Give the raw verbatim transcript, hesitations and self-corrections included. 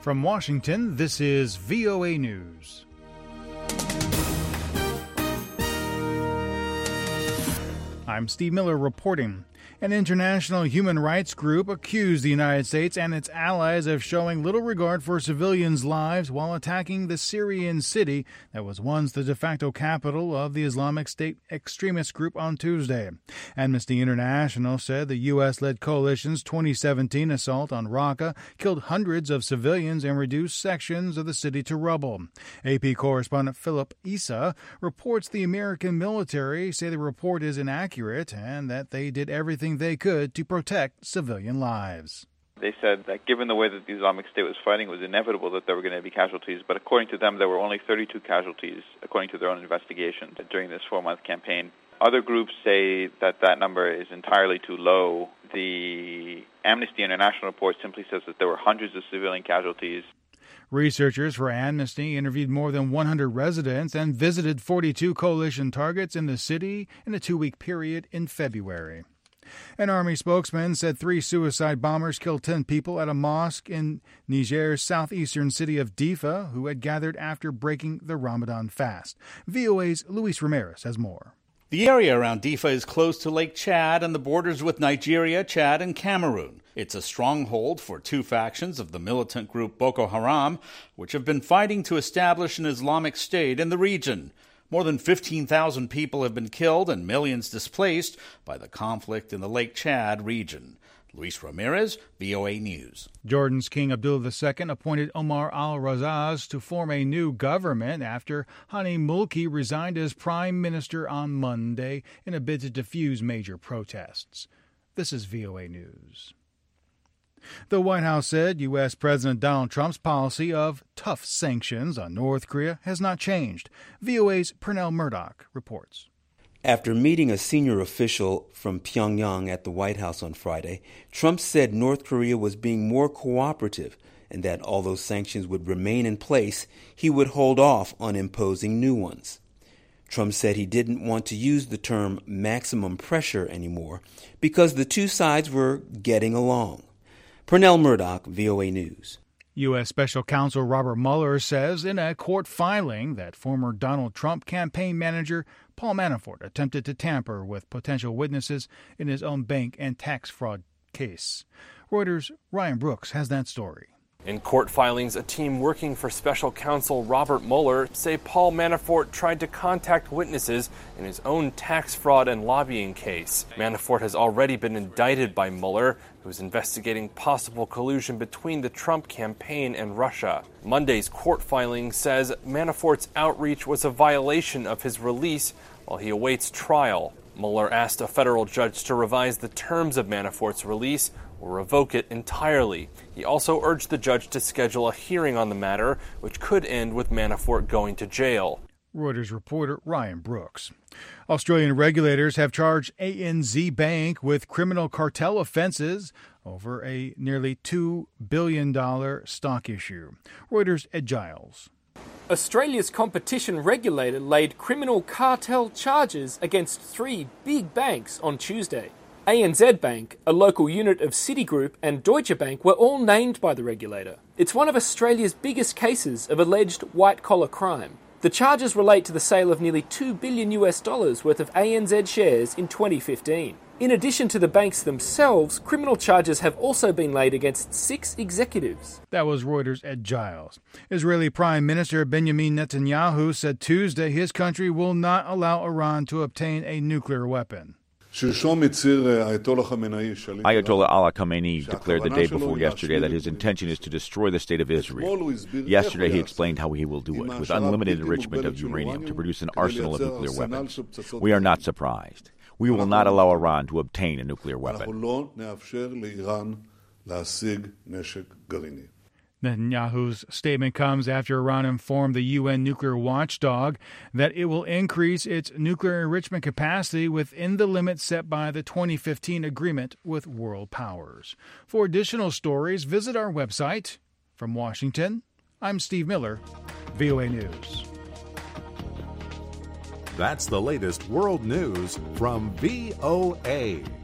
From Washington, this is V O A News. I'm Steve Miller reporting. An international human rights group accused the United States and its allies of showing little regard for civilians' lives while attacking the Syrian city that was once the de facto capital of the Islamic State extremist group on Tuesday. Amnesty International said the U S-led coalition's twenty seventeen assault on Raqqa killed hundreds of civilians and reduced sections of the city to rubble. A P correspondent Philip Issa reports the American military say the report is inaccurate and that they did everything they could to protect civilian lives. They said that given the way that the Islamic State was fighting, it was inevitable that there were going to be casualties. But according to them, there were only thirty-two casualties, according to their own investigation, during this four-month campaign. Other groups say that that number is entirely too low. The Amnesty International report simply says that there were hundreds of civilian casualties. Researchers for Amnesty interviewed more than one hundred residents and visited forty-two coalition targets in the city in a two-week period in February. An army spokesman said three suicide bombers killed ten people at a mosque in Niger's southeastern city of Difa, who had gathered after breaking the Ramadan fast. V O A's Luis Ramirez has more. The area around Difa is close to Lake Chad and the borders with Nigeria, Chad, and Cameroon. It's a stronghold for two factions of the militant group Boko Haram, which have been fighting to establish an Islamic State in the region. More than fifteen thousand people have been killed and millions displaced by the conflict in the Lake Chad region. Luis Ramirez, V O A News. Jordan's King Abdullah the Second appointed Omar al-Razaz to form a new government after Hani Mulki resigned as prime minister on Monday in a bid to defuse major protests. This is V O A News. The White House said U S. President Donald Trump's policy of tough sanctions on North Korea has not changed. V O A's Pernell Murdoch reports. After meeting a senior official from Pyongyang at the White House on Friday, Trump said North Korea was being more cooperative and that although sanctions would remain in place, he would hold off on imposing new ones. Trump said he didn't want to use the term maximum pressure anymore because the two sides were getting along. Pernell Murdoch, V O A News. U S. Special Counsel Robert Mueller says in a court filing that former Donald Trump campaign manager Paul Manafort attempted to tamper with potential witnesses in his own bank and tax fraud case. Reuters' Ryan Brooks has that story. In court filings, a team working for special counsel Robert Mueller say Paul Manafort tried to contact witnesses in his own tax fraud and lobbying case. Manafort has already been indicted by Mueller, who is investigating possible collusion between the Trump campaign and Russia. Monday's court filing says Manafort's outreach was a violation of his release while he awaits trial. Mueller asked a federal judge to revise the terms of Manafort's release or revoke it entirely. He also urged the judge to schedule a hearing on the matter, which could end with Manafort going to jail. Reuters reporter Ryan Brooks. Australian regulators have charged A N Z Bank with criminal cartel offenses over a nearly two billion dollars stock issue. Reuters' Ed Giles. Australia's competition regulator laid criminal cartel charges against three big banks on Tuesday. A N Z Bank, a local unit of Citigroup, and Deutsche Bank were all named by the regulator. It's one of Australia's biggest cases of alleged white-collar crime. The charges relate to the sale of nearly two billion U S dollars worth of A N Z shares in twenty fifteen. In addition to the banks themselves, criminal charges have also been laid against six executives. That was Reuters' Ed Giles. Israeli Prime Minister Benjamin Netanyahu said Tuesday his country will not allow Iran to obtain a nuclear weapon. Ayatollah Ali Khamenei declared the day before yesterday that his intention is to destroy the state of Israel. Yesterday he explained how he will do it, with unlimited enrichment of uranium to produce an arsenal of nuclear weapons. We are not surprised. We will not allow Iran to obtain a nuclear weapon. Netanyahu's statement comes after Iran informed the U N nuclear watchdog that it will increase its nuclear enrichment capacity within the limit set by the twenty fifteen agreement with world powers. For additional stories, visit our website. From Washington, I'm Steve Miller, V O A News. That's the latest world news from V O A.